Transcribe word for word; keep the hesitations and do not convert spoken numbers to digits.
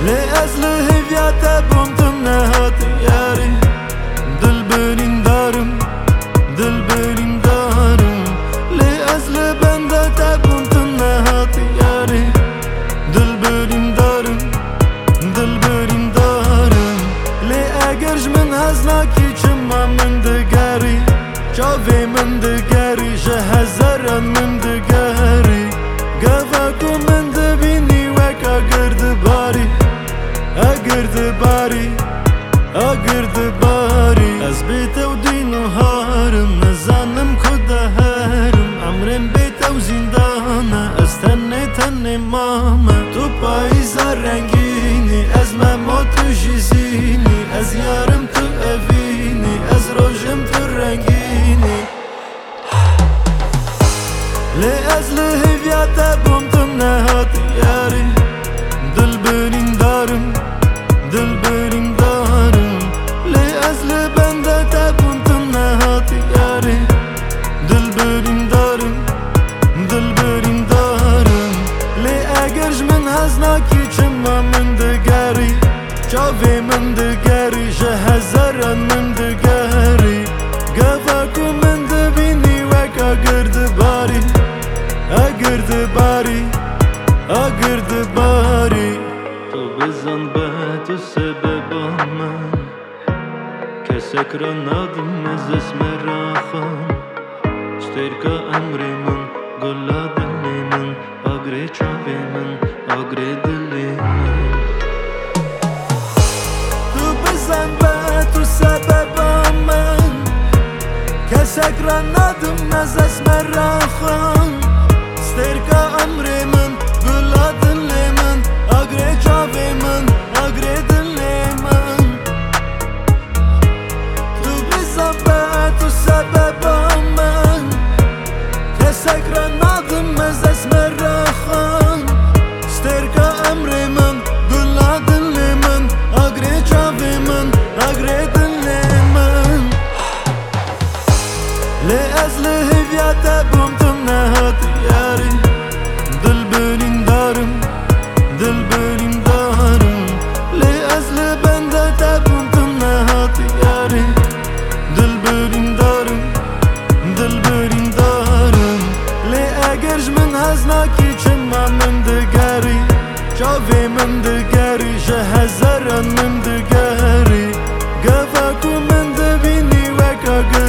لی از لحویت بومتم نهات یاری دل برین دارم دل برین دارم لی از لبنده تبومتم نهات یاری دل برین دارم دل برین دارم لی اگرش من هزناکی چما من دگری چاوی من دگری جه هزاران من دگری گفاکو من دبینی وک اگر باری اگر باری اگر باری از بیت و دین و هارم نزانم کده هرم عمرم بیت و زندانه از تنه تنه ماما تو پاییزا رنگینی از مما تو جیزینی از یارم تو اوینی از روشم تو رنگینی لی از لحویت بومتم نهات یاری دل برین دارم دل برین دارم لی از لبنده تبومتم نهات یاری دل برین دارم دل برین دارم لی اگرش من هزناکی چما من دگری چاوی من دگری جه هزاران من دگری گفاکو من دبینی وک اگر باری اگر باری اگر باری تو بزن به تو سبب من کسک را نادم از اسم راخم سترکا امری من گلا دلی من اگر چاوی من اگر دلی من تو بزن به تو سبب من کسک را نادم از اسم راخم سترکا امری من گلا دلی من اگر چاوی من اگر دلی من تو بزن به تو سبب من کسک را نادم از اسم راخم سترکا امری من گلا دلی من اگر چاوی من اگر دلی من لی از لحویت بومتم نهات یاری دل برین دارم دل برین دارم لی از لبنده تبومتم نهات یاری دل برین دارم دل برین دارم لی اگرش من هزناکی چما من دگری چاوی من دگری جه هزاران من دگری